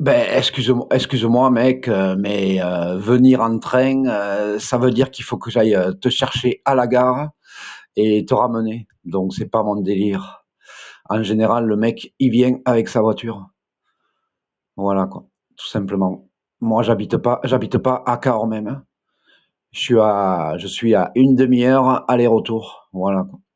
Ben, excuse-moi, mec, mais venir en train, ça veut dire qu'il faut que j'aille te chercher à la gare et te ramener. Donc, c'est pas mon délire. En général, le mec, il vient avec sa voiture. Voilà, quoi, tout simplement. Moi, j'habite pas à Cahors même, hein. Je suis à une demi-heure aller-retour. Voilà, quoi.